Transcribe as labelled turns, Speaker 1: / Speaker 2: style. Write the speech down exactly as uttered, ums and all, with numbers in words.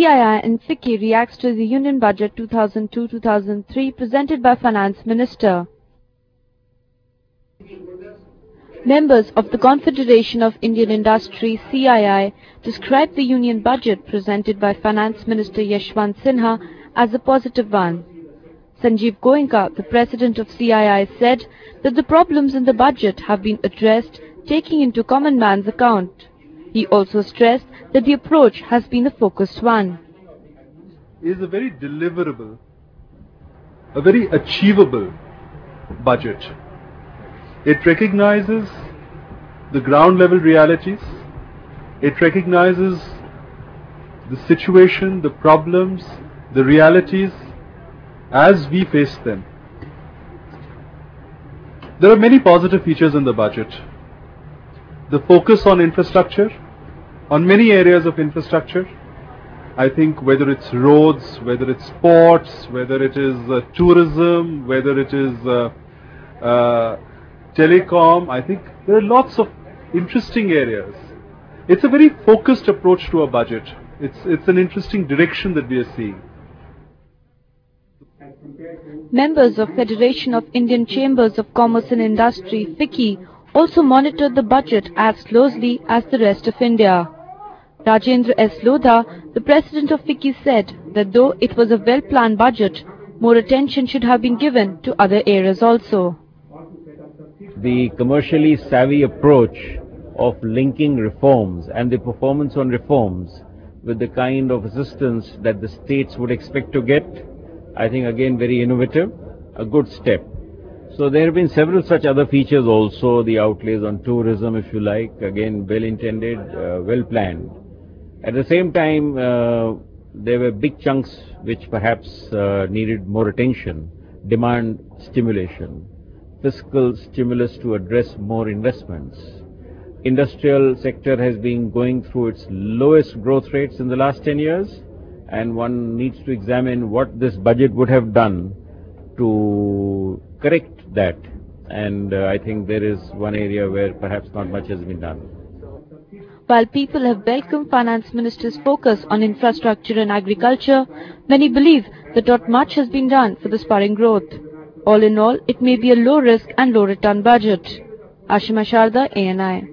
Speaker 1: C I I and FICCI reacts to the Union Budget two thousand two to two thousand three presented by Finance Minister. Members of the Confederation of Indian Industry C I I described the Union Budget presented by Finance Minister Yashwant Sinha as a positive one. Sanjeev Goenka, the president of C I I, said that the problems in the budget have been addressed taking into common man's account. He also stressed that the approach has been a focused one.
Speaker 2: It is a very deliverable, a very achievable budget. It recognizes the ground level realities. It recognizes the situation, the problems, the realities as we face them. There are many positive features in the budget. The focus on infrastructure, on many areas of infrastructure. I think whether it's roads, whether it's ports, whether it is uh, tourism, whether it is uh, uh, telecom, I think there are lots of interesting areas. It's a very focused approach to a budget. It's, it's an interesting direction that we are seeing.
Speaker 1: Members of Federation of Indian Chambers of Commerce and Industry, FICCI, also monitored the budget as closely as the rest of India. Rajendra S. Lodha, the president of FICCI, said that though it was a well-planned budget, more attention should have been given to other areas also.
Speaker 3: The commercially savvy approach of linking reforms and the performance on reforms with the kind of assistance that the states would expect to get, I think again very innovative, a good step. So there have been several such other features also, the outlays on tourism if you like, again well intended, uh, well planned. At the same time, uh, there were big chunks which perhaps uh, needed more attention, demand stimulation, fiscal stimulus to address more investments. Industrial sector has been going through its lowest growth rates in the last ten years, and one needs to examine what this budget would have done to correct that, and uh, I think there is one area where perhaps not much has been done.
Speaker 1: While people have welcomed Finance Minister's focus on infrastructure and agriculture, many believe that not much has been done for the spurring growth. All in all, it may be a low risk and low return budget. Ashima Sharda, A N I.